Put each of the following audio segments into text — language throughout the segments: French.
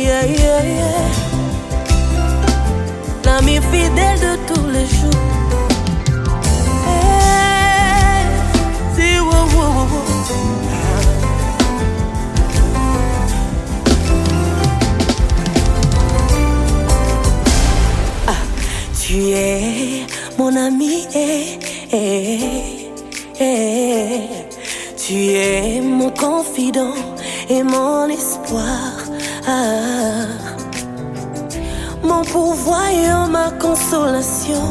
yeah, yeah, yeah. L'ami fidèle de tous les jours. Hey, si, wow, wow, wow. Tu es mon ami, tu es mon confident et mon espoir, mon pourvoyeur, ma consolation,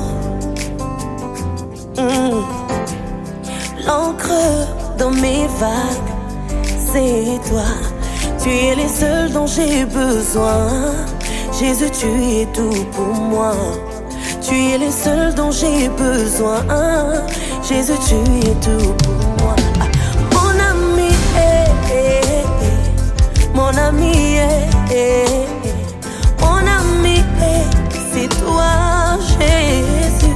l'encre dans mes vagues, c'est toi. Tu es le seul dont j'ai besoin. Jésus, tu es tout pour moi. Tu es le seul dont j'ai besoin. Jésus, tu es tout pour moi. Mon ami, mon ami, mon ami, c'est toi, Jésus.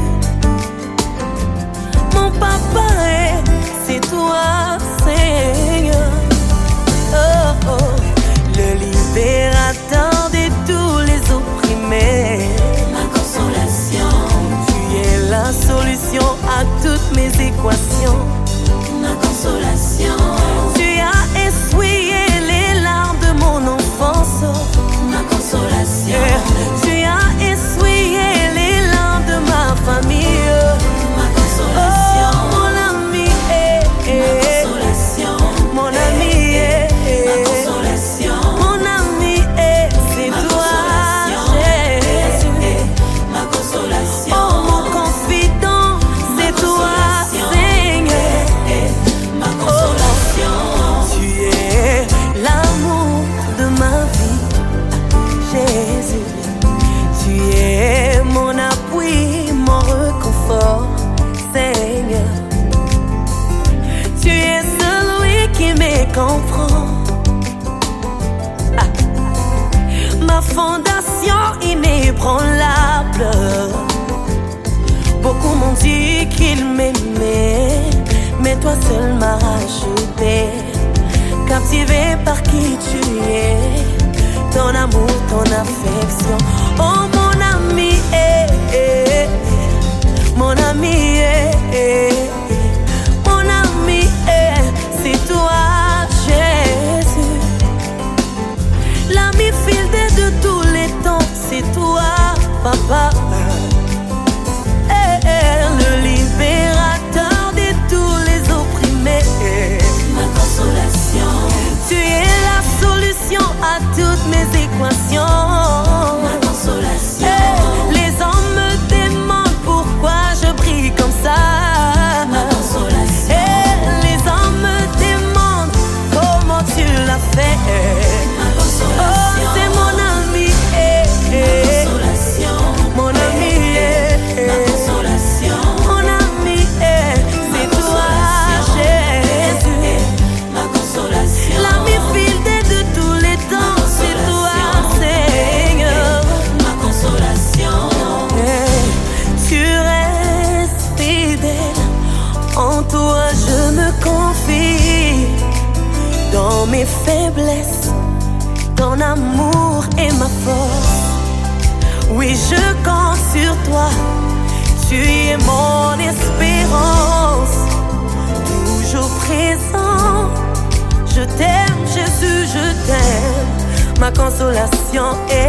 Mon papa, c'est toi, Seigneur. Oh, oh, le libérateur de tous les opprimés. La solution à toutes mes équations. Ma consolation. Tu as essuyé les larmes de mon enfance. Ma consolation. Tu as essuyé les larmes de ma famille. Ma consolation. Oh, mon ami, ma consolation. Mon ami, ma consolation. Mon ami, c'est toi, Jésus. Ma consolation. Oh, Seigneur, tu es celui qui me comprend. Ma fondation inébranlable. Beaucoup m'ont dit qu'ils m'aimaient, mais toi seul m'as racheté. Captivé par qui tu es, ton amour, ton affection. Oh mon ami, mon ami, mon ami, c'est toi, Jésus. L'ami fidèle de tous les temps, c'est toi, Papa. Le libérateur de tous les opprimés. Ma consolation. Tu es la solution à toutes mes équations. Ma consolation. Les hommes me demandent pourquoi je brille comme ça. Ma consolation. Les hommes me demandent comment tu l'as fait. Ma consolation. Oh, c'est mon ami. Ma consolation. Mon ami. Ma consolation. Mon ami, c'est toi, Jésus. Ma consolation. L'ami fidèle de tous les temps, c'est toi, Seigneur. Ma consolation. Tu restes fidèle, en toi je me confie. Dans mes faiblesses, ton amour est ma force. Oui, je compte sur toi, tu es mon espérance. Toujours présent, je t'aime Jésus, je t'aime. Ma consolation est